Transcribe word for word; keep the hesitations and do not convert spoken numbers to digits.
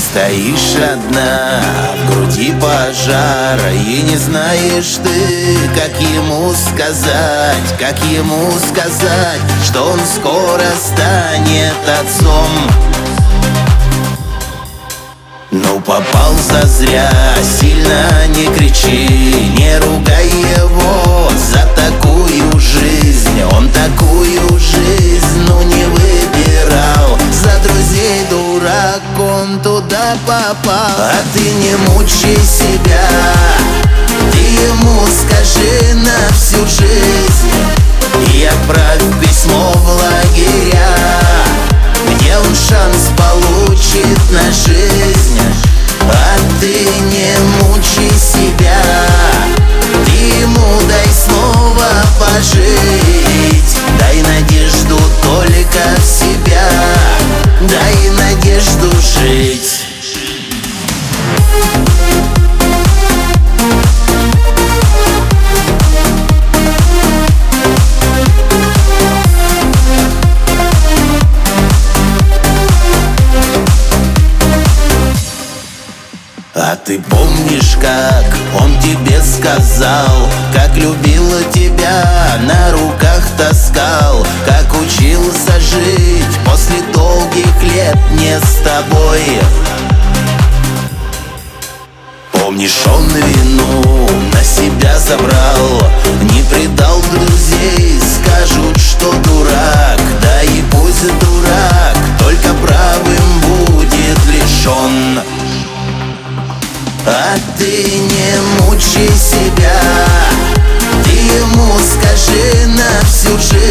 стоишь одна, в груди пожар, и не знаешь ты, как ему сказать, как ему сказать, что он скоро станет отцом. Ну попался зря, сильно не кричи, не ругай его за такую жизнь. Он такую жизнь, ну не выбирал, за друзей дурак он туда попал. А ты не мучай себя, ты ему скажи на всю жизнь и отправь письмо в лагеря, где он шанс получит на жизнь. А ты не мучай себя, ты ему дай снова пожить. Дай надежду только в себя, дай надежду жить. А ты помнишь, как он тебе сказал, как любила тебя, на руках таскал, как учился жить после долгих лет не с тобой? Помнишь, он вину на себя забрал, не предал друзей, скажут, что дурак. Да и пусть дурак, только правым будет лишен. А ты не мучай себя, ты ему скажи на всю жизнь